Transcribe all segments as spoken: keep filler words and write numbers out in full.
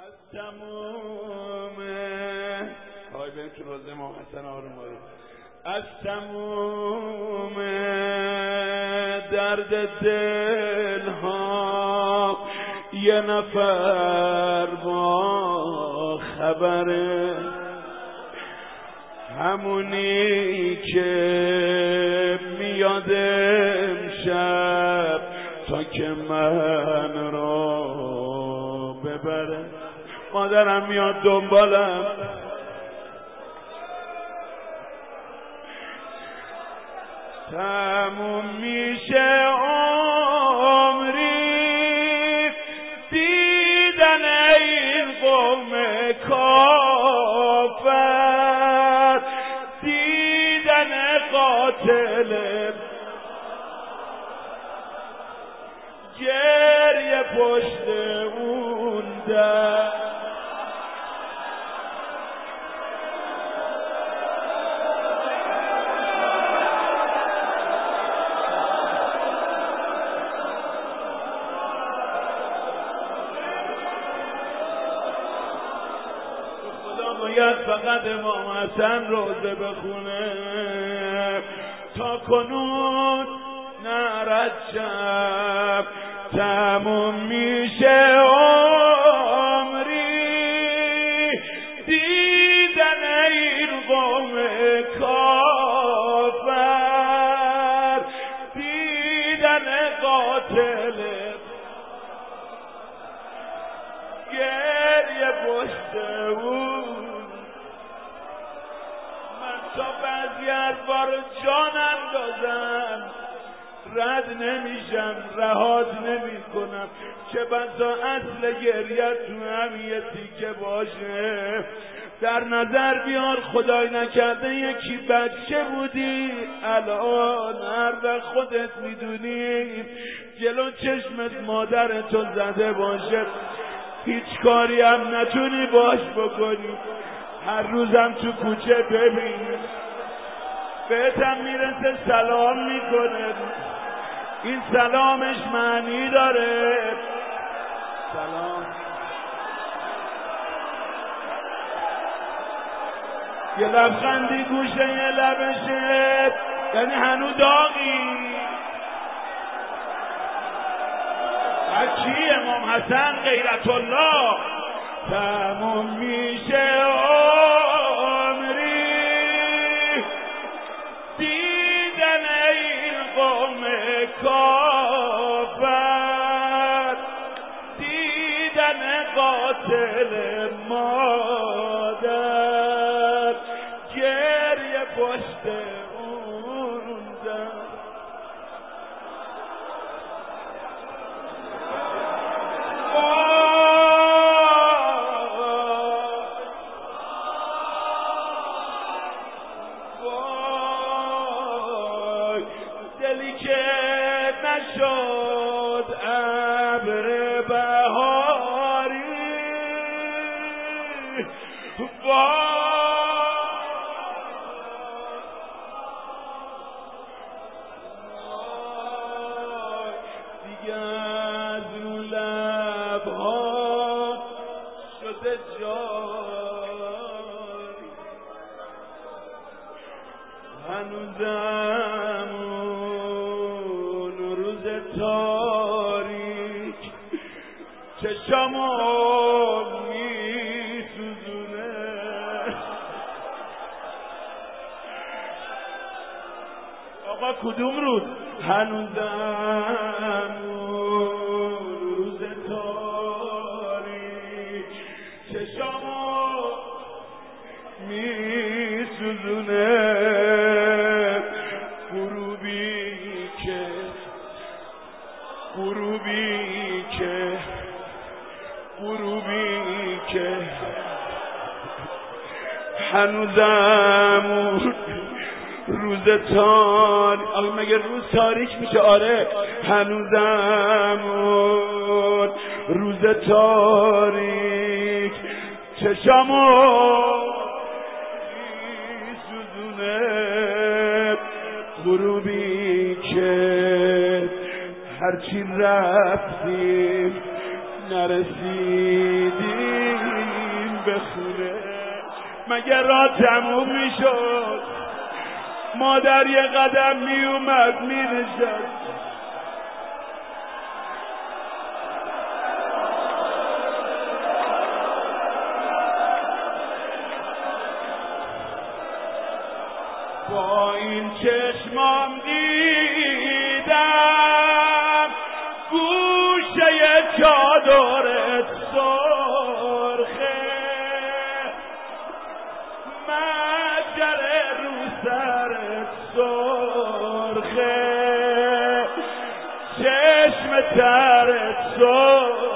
از تموم های بیم تو روز ما حسن آروم آروم از تموم درد دل ها یه نفر با خبره، همونی که میاد امشب تا که من رو ببره. مادرم میاد دنبالم، تموم میشه عمری دیدن این قوم کافر، دیدن قاتل گریه پشت اون در. باید فقط امام حسن روزه بخونه، تا کنون نرد شب تموم میشه عمری دیدن این قوم کافر، دیدن قاتل گریه پشت اون. تا بعضی حرفا رو جان اندازم رد نمیشم، رهات نمی کنم، چه بسا اصل گریت تو هم یه تیکه باشه. در نظر بیار خدای نکرده یکی بچه بودی، الان هر وقت خودت میدونی جلو چشمت مادرتو زده باشه، هیچ کاری هم نتونی باش بکنی، هر روزم تو کوچه ببینی بهتم میرسه سلام میکنه، این سلامش معنی داره. سلام یه لبخندی گوشه یه لبشه، یعنی هنو داغی. هرچی امام حسن غیرت الله تموم میشه عمری دیدن این قوم کافر، دیدن قاتل مادر گریه پشت اون در. دلی که نشد ابر بهاری، دیگه از رو لبها شده جاری، هنوزم اون روز تاریک چشمو میسوزونه. آقا کدوم روز؟ هنوزم اون روز تاریک چشمو میسوزونه. غروبی که غروبی که غروبی که هنوزم روز تاریک. آقا مگه روز تاریک میشه؟ آره هنوزم روز تاریک چشمو میسوزونه. غروبی که هرچی رفتیم نرسیدیم بخونه مگه را تموم میشد؟ مادر یه قدم میومد مینشست. با این چشمام دیدم گوشه چادرت سرخه، مجره رو سرت سرخه، چشم ترت سرخه.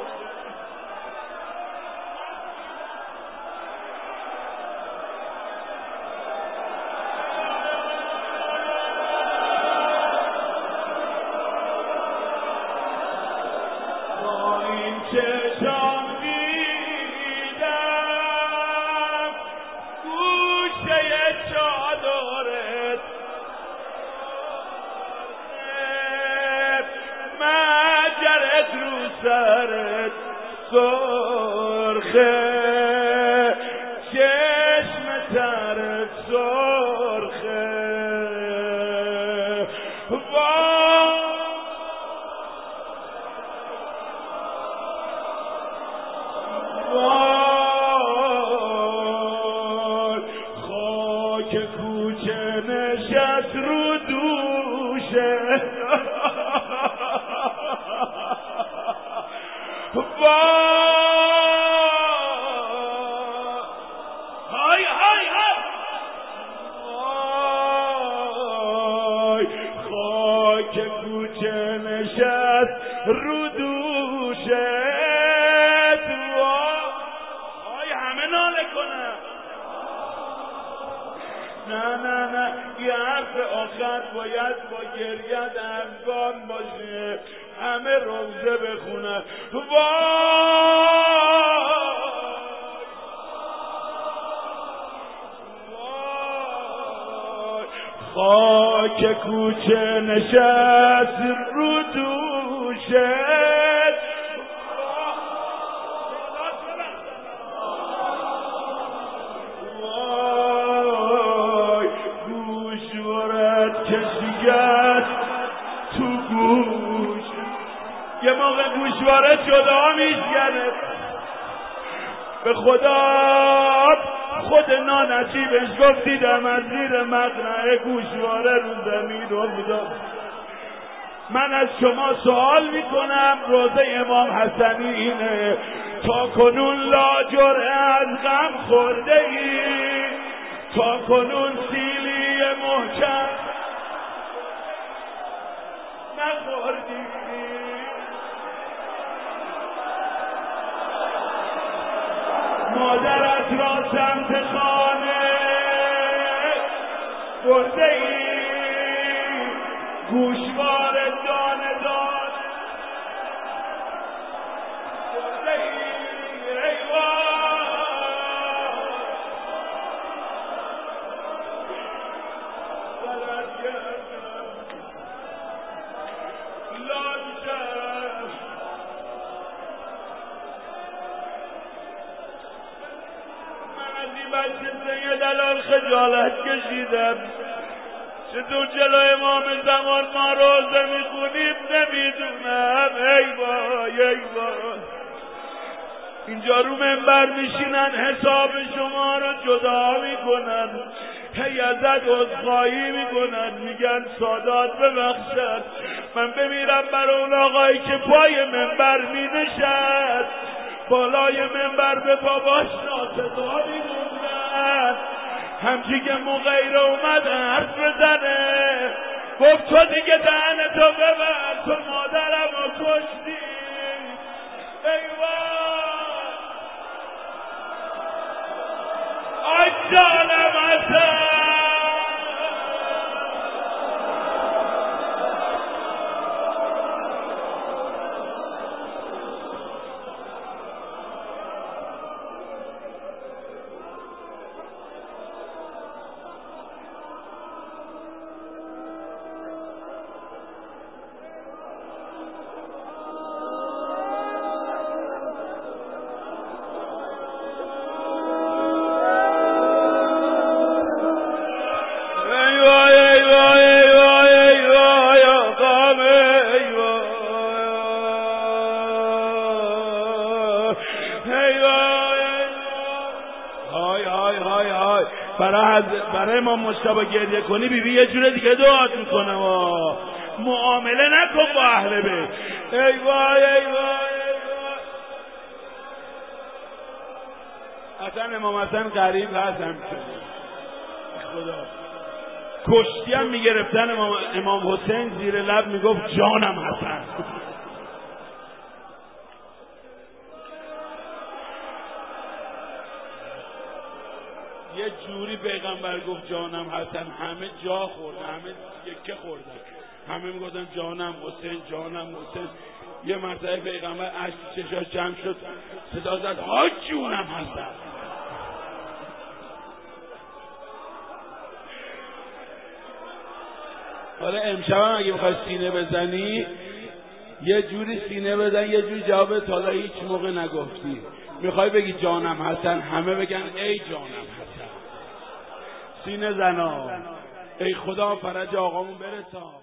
چشم دیدم گوشه چادرت مجرت رو سرت سرخه، چشم ترت سرخه. خاک کوچه نشست رو دوشه، های های های خاک کوچه نشست رو دوشه. نه نه نه یه حرف آخر باید با گریت همگام باشه، همه روزه بخونن. وای خاک کوچه نشست رو دوشت، کشیت تو گوش. یه موقع گوشواره جدا میشکنه. به خدا خود نانجیبش گفت دیدم از زیر مقنعه گوشواره رو زمین افتاد. من از شما سوال میکنم، روزه امام حسنی اینه، تا کنون لاجرعه از غم خورده ای؟ تا کنون سیلی محکم نخوردی؟ مادرت را سمت خانه برده ای؟ گوشوار دانه دانه برده ای؟ ای بچه دلال خجالت کشیدم. چطور جلو امام زمان ما روزه میخونیم نمیدونم. ای وای ای وای اینجا رو منبر میشینن حساب شما رو جدا میکنن، هی ازت عذرخواهی میکنن، میگن سادات ببخشد. من بمیرم برای اون آقایی که پای منبر مینشد، بالای منبر به باباش ناسزا میگوندن، همچی که مغیره اومد حرف بزنه گفت تو دیگه دهنتو ببند، تو مادرم رو کشتی. ای وای آی جانم ازم. برای برای ما مشتبه گریه کنی بیبی بی یه جور دیگه دعات میکنه و معامله نکن با اهل بیت. ای وای ای وای اصلا امام حسن غریب هست همچنین خدا کشتی هم میگرفتن امام, امام حسین زیر لب میگفت جانم حسن. یه جوری پیغمبر گفت جانم حسن همه جا خوردن، همه یکه خوردن، همه میگفتن جانم حسین جانم حسین. یه مرتبه پیغمبر اشک چشاش جمع شد صدا زد ها جونم حسن. حالا امشب هم اگه میخوای سینه بزنی یه جوری سینه بزن یه جوری جواب تا هیچ موقع نگفتی. میخوای بگی جانم حسن همه بگن ای جانم حسن. سینه زنا ای خدا فرج آقامون برسان.